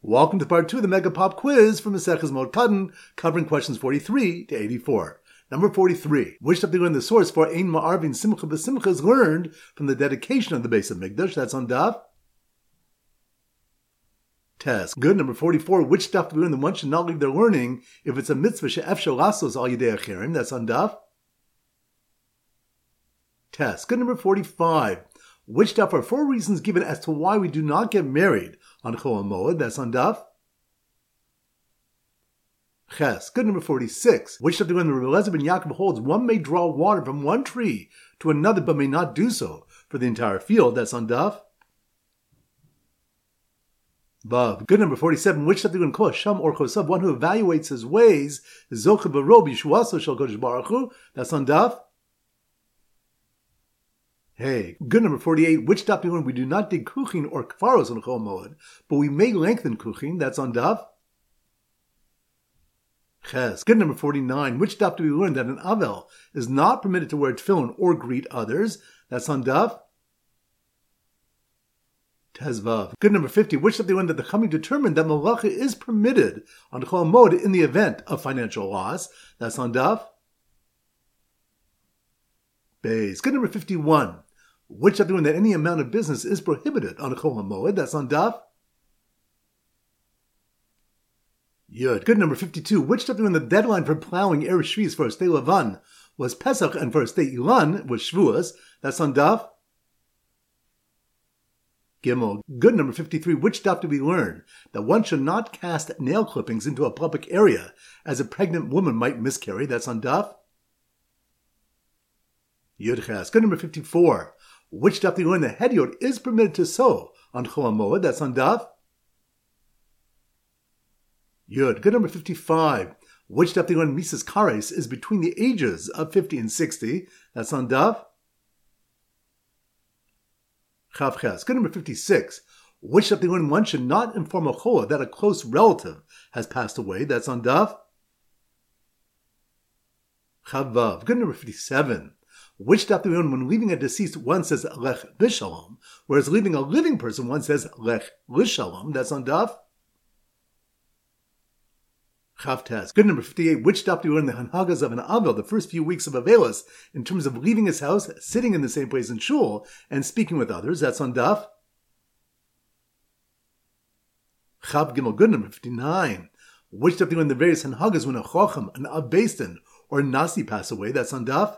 Welcome to part 2 of the Mega Pop Quiz from Maseches Moed Katan, covering questions 43 to 84. Number 43. Which chapter in the source for Ein Ma'arvin Simcha B'Simcha is learned from the dedication of the base of Mikdash? That's on Daf Tes. Good. Number 44. Which daf do we learn that one should not leave their learning if it's a mitzvah she'efshel lasos al yidei acherim? That's on Daf Tes. Good. Number 45. Which daf are 4 reasons given as to why we do not get married on Chol HaMoed? That's on Daf Ches. Good. Number 46. Which daf do we learn that Rabbi Eliezer ben Yaakov holds one may draw water from one tree to another but may not do so for the entire field? That's on Daf Vav. Good. Number 47. Which chapter in Kol Sham or Chosav, one who evaluates his ways, Zocha B'Ro B'Yishuaso Shel Kodesh Baruch Hu. That's on Daf Hey. Good. Number 48. Which daf do we do not dig kuchin or kfaros on Chol Moed, but we may lengthen kuchin? That's on Daf Ches. Good. Number 49. Which daf do we learn that an avel is not permitted to wear tefillin or greet others? That's on Daf Tezvav. Good. Number 50. Which daf do we learn that the Chachamim determined that malacha is permitted on Chol Moed in the event of financial loss? That's on Daf Beis. Good. Number 51. Which daf do we learn that any amount of business is prohibited on Chol HaMoed? That's on Daf Yud. Good. Number 52. Which daf do we learn the deadline for plowing Erev Shvius for Estei Lavan was Pesach and for Estei Ilan was Shavuos? That's on Daf Gimel. Good. Number 53. Which daf do we learn that one should not cast nail clippings into a public area as a pregnant woman might miscarry? That's on Daf Yud Ches. Good. Number 54. Which daf do we learn that Hediot is permitted to sow on Chol HaMoed? That's on Daf Yud. Good. Number 55. Which daf do we learn Mises Kares is between the ages of 50 and 60? That's on Daf Chav Ches. Good. Number 56. Which daf do we learn one should not inform a chola that a close relative has passed away? That's on Daf Chav Vav. Good. Number 57. Which daf do we learn when leaving a deceased one says Lech B'Shalom, whereas leaving a living person one says Lech L'Shalom? That's on Daf Chav Tes. Good. Number 58. Which daf do we learn the Hanhagas of an Avel, the first few weeks of Avelis, in terms of leaving his house, sitting in the same place in Shul, and speaking with others? That's on Daf Chav Gimel. Good. Number 59. Which daf do we learn the various Hanhagas when a Chacham, an Av Beis Din, or a Nasi pass away? That's on Daf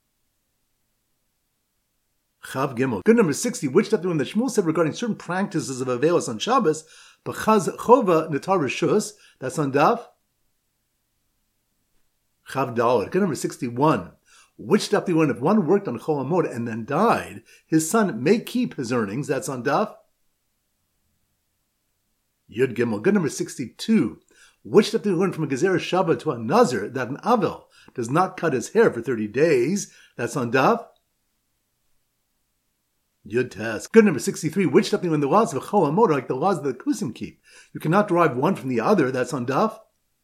Chav Gimel. Good. Number 60. Which daf do we learn that Shmuel said regarding certain practices of Avelis on Shabbos, B'chaz Chova Netar Rishus? That's on Daf Chav Daled. Good. Number 61. Which daf do we learn if one worked on Chol HaMoed and then died, his son may keep his earnings? That's on Daf Yud Gimel. Good. Number 62. Which daf do we learn from a Gezer Shabbat to a Nazir that an Avel does not cut his hair for 30 days? That's on Daf Yud Tes. Good. Number 63. Which daf do we learn the laws of Chol HaMoed are like the laws that the Kusim keep? You cannot derive one from the other. That's on Daf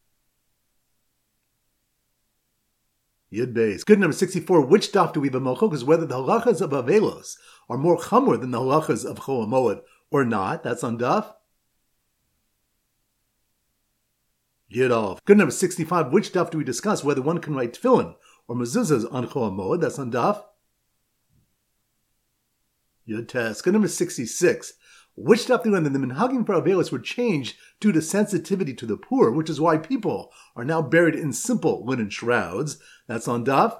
Yud Beis. Good. Number 64. Which daf do we have a malchok whether the halachas of Avelos are more chamor than the halachas of Chol HaMoed or not? That's on Daf Yud Aleph. Good. Number 65. Which daf do we discuss whether one can write tefillin or mezuzahs on Chol HaMoed? That's on Daf Yud Tes. Good. Number 66. Which daf do we learn that the minhagim for Avelos were changed due to sensitivity to the poor, which is why people are now buried in simple linen shrouds? That's on Daf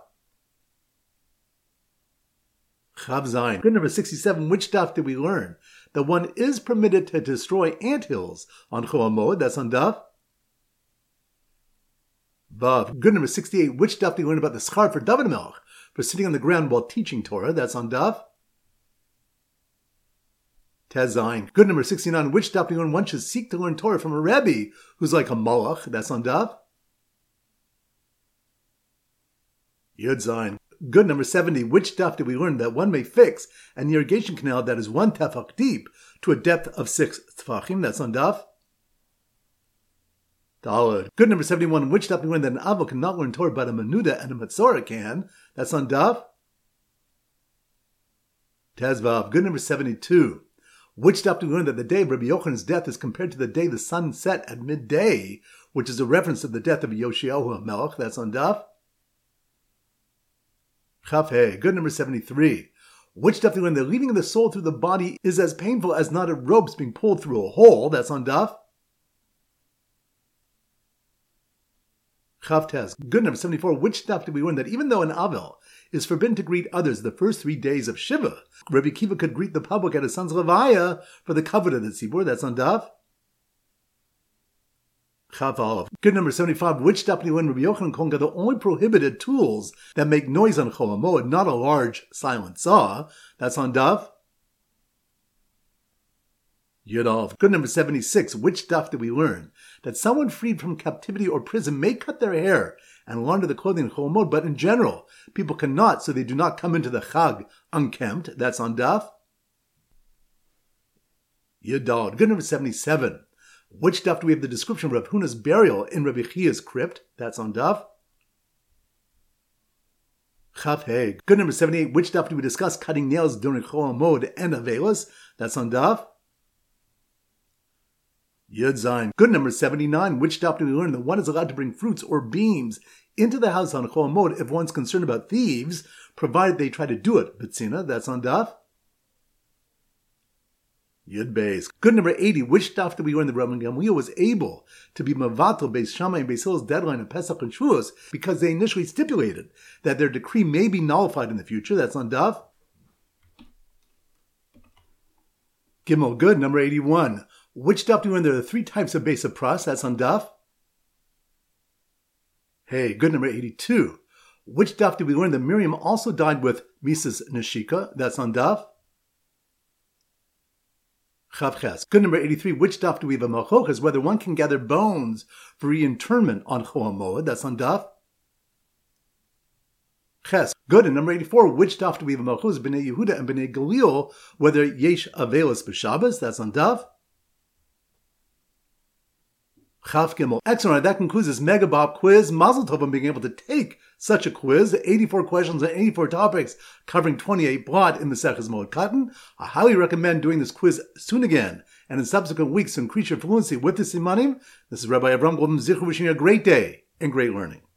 Chav Zayin. Good. Number 67. Which daf did we learn that one is permitted to destroy anthills on Chol HaMoed? That's on Daf Vav. Good. Number 68. Which daf did we learn about the schar for David Melech for sitting on the ground while teaching Torah? That's on Daf Tezayin. Good. Number 69. Which daf do we learn one should seek to learn Torah from a Rebbe who's like a Malach? That's on Daf Yud Zayin. Good. Number 70. Which daf do we learn that one may fix an irrigation canal that is 1 tefach deep to a depth of 6 tefachim? That's on Daf Daled. Good. Number 71. Which daf do we learn that an Avel cannot learn Torah but a Menuda and a Matzorah can? That's on Daf Tezvav. Good. Number 72. Which daf do we learn that the day of Rabbi Yochanan's death is compared to the day the sun set at midday, which is a reference to the death of Yoshiyahu HaMelech? That's on daf Chaf Hey. Good, number 73. Which daf do we learn that leaving the soul through the body is as painful as knotted ropes being pulled through a hole? That's on daf Chaf Tes. Good, number 74. Which daf do we learn that even though an Avel is forbidden to greet others the first 3 days of Shiva, Rabbi Kiva could greet the public at his son's Levaya for the kavod of the tzibur? That's on daf Chaf Aleph. Good, number 75. Which daf do we learn Rabbi Yochanan Kohen Gadol only prohibited tools that make noise on Chol HaMoed, not a large silent saw? That's on daf Yud Aleph. Good, number 76. Which daf do we learn that someone freed from captivity or prison may cut their hair and launder the clothing in Chol HaMoed, but in general, people cannot, so they do not come into the Chag unkempt? That's on daf Yud Daled. Good, number 77. Which daf do we have the description of Rav Huna's burial in Rabbi Chia's crypt? That's on daf Chaf Hey. Good, number 78. Which daf do we discuss cutting nails during Chol HaMoed and Avelis? That's on daf Yud Zayin. Good, number 79. Which daf do we learn that one is allowed to bring fruits or beans into the house on Chol HaMoed if one's concerned about thieves, provided they try to do it? B'tzina. That's on daf Yud Beis. Good, number 80. Which daf do we learn that Rabbi Gamliel was able to be Mavatal Beis Shammai and Beis Hillel's deadline of Pesach and Shavuos because they initially stipulated that their decree may be nullified in the future? That's on daf Gimel. Good, number 81. Which daf do we learn there are 3 types of Beis Pras? That's on daf Hey. Good, number 82. Which daf do we learn that Miriam also died with Mises Neshika? That's on daf Chav Ches. Good, number 83. Which daf do we have a malchoches whether one can gather bones for reinterment on Chol HaMoed? That's on daf Ches. Good, and number 84. Which daf do we have a malchoches B'nai Yehuda and B'nai Galil whether yesh avelis b'Shabbos? That's on daf Chaf Gimel. Excellent. That concludes this Mega Bob quiz. Mazel tov on being able to take such a quiz. 84 questions on 84 topics covering 28 blot in Maseches Moed Katan. I highly recommend doing this quiz soon again and in subsequent weeks to increase your fluency with the Simanim. This is Rabbi Avram Golden Zichur wishing you a great day and great learning.